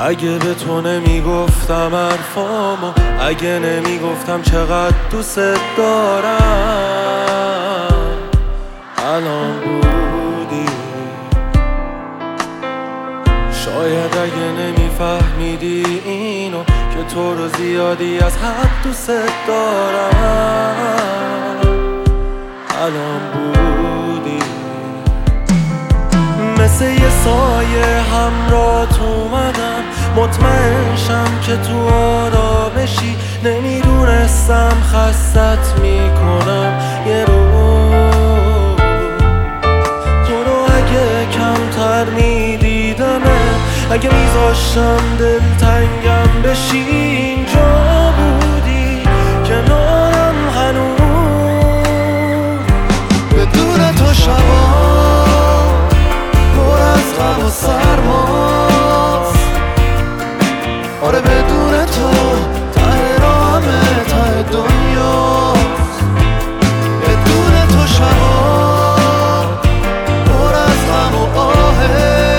اگه به تو نمیگفتم حرفامو، اگه نمیگفتم چقدر دوست دارم، الان بودی. شاید اگه نمیفهمیدی اینو، که تو رو زیادی از حد دوست دارم، الان بودی. مثل یه سایه همراهت اومدم، مطمئن شم که تو آرامشی. نمیدونستم خستت میکنم یه روز. تو رو اگه کمتر میدیدمه، اگه میذاشتم دلتنگم بشی، اینجا بودی کنارم هنوز. بدون تو شبا پر از غم و سرماست. آره بدون تو ته راهمه، ته دنیاست. بدون تو شبا پر از غم و آهه.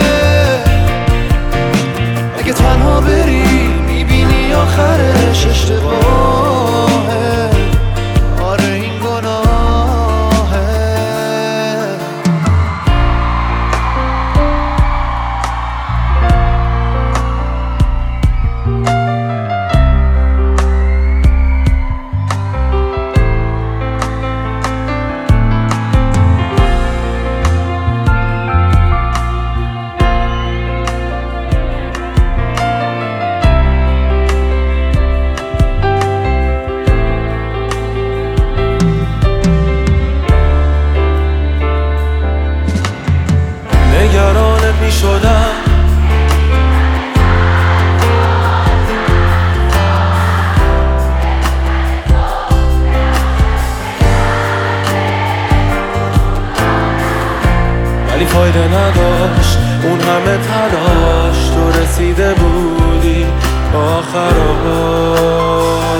اگه تنها بری میبینی آخرش اشتباهه. آره این گناهه. نگرانت می شدم، ولی فایده نداشت اون همه تلاش. تو رسیده بودی آخرها.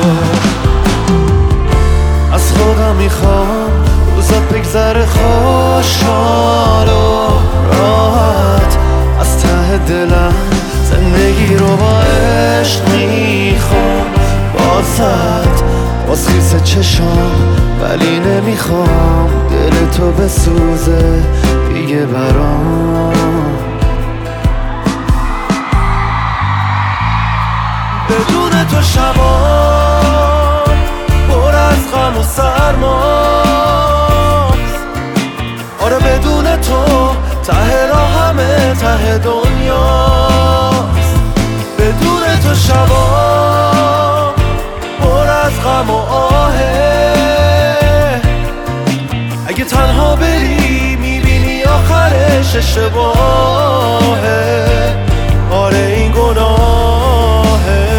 از خودم میخوام روزات بگذره خوشحال و راحت. از ته دلم زندگی رو با عشق میخوام. باز خیس چشام، ولی نمیخوام دل تو بسوزه دیگه برام. بدون تو شبا پر از غم و سرماست. آره بدون تو ته راهمه، ته دنیاست. بدون تو شبا پر از غم و آهه. اگه تنها بری میبینی آخرش اشتباهه. آره این گناهه.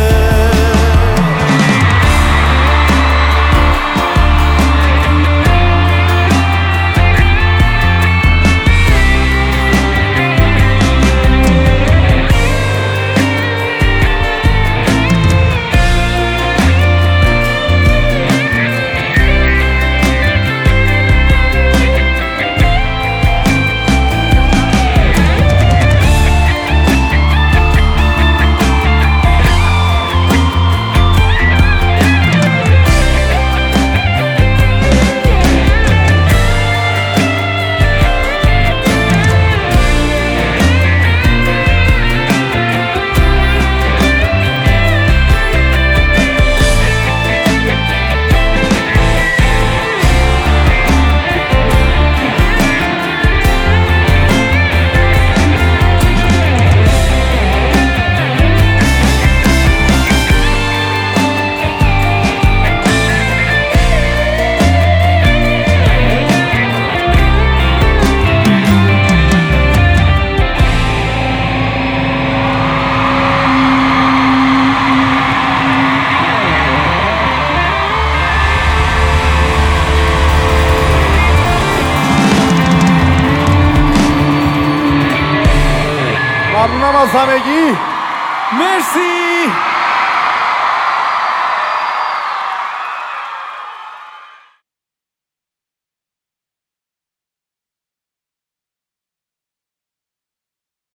ممنونم از همگی. مرسی.